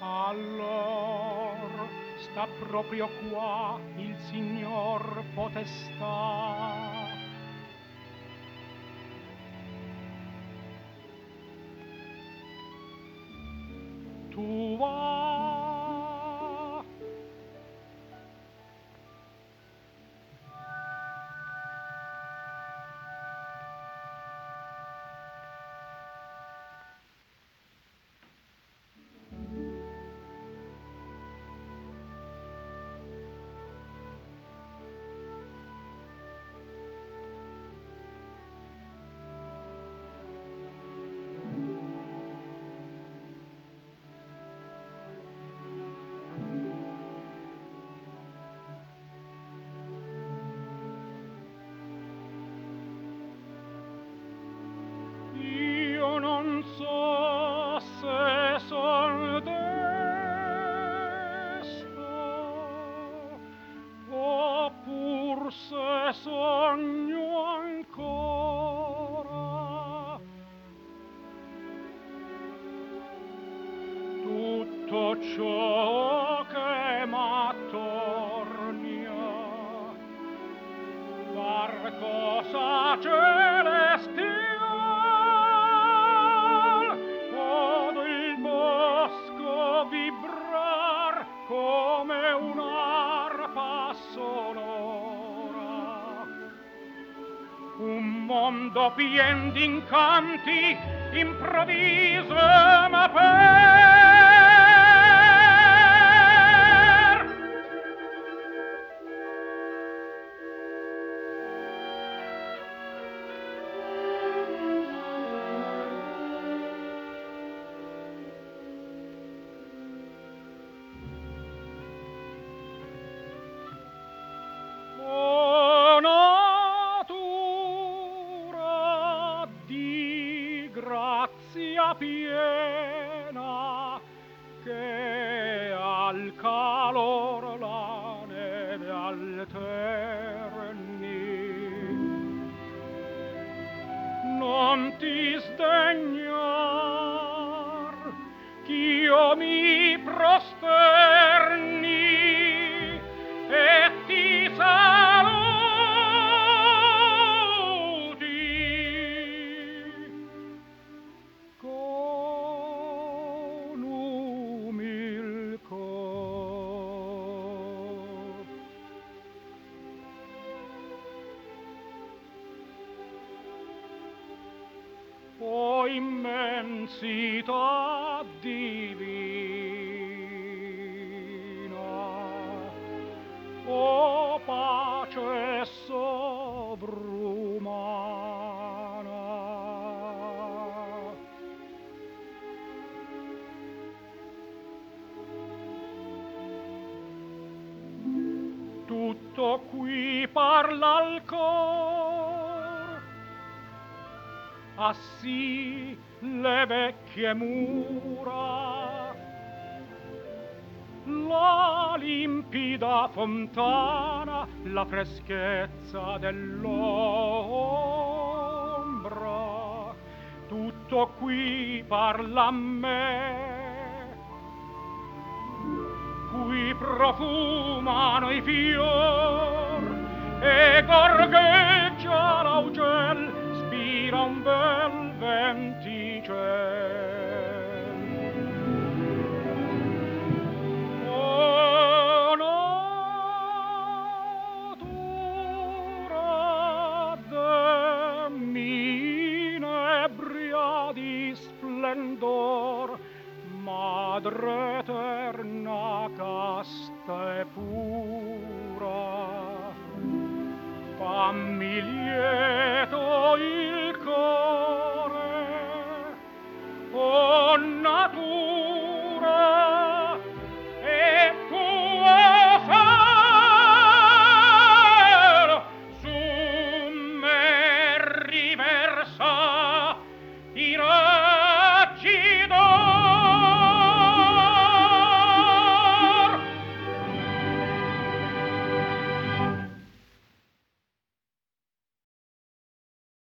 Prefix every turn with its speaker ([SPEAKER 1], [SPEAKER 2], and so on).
[SPEAKER 1] Allor sta proprio qua il signor Potestà. Tu va. Io non so se son desto oppur se sogno ancora. Tutto ciò che m'attornia par cosa celestial, od il bosco vibrar come un'arpa sonora. Un mondo pien d'incanti improvviso m'aper. O natura di grazia piena, che al calor la neve alterni, non ti sdegnar ch'io mi prosterni e ti saluti con umil cor. O immensità divina, o pace sovrumana, tutto qui parla al cor, assì le vecchie mura, la limpida fontana, la freschezza dell'ombra, tutto qui parla a me, qui profumano i fior e gorgheggia l'augel, spira un bel venticel. O natura de minebria di splendor, madre eterna, casta e pura, fammi lieto il cor.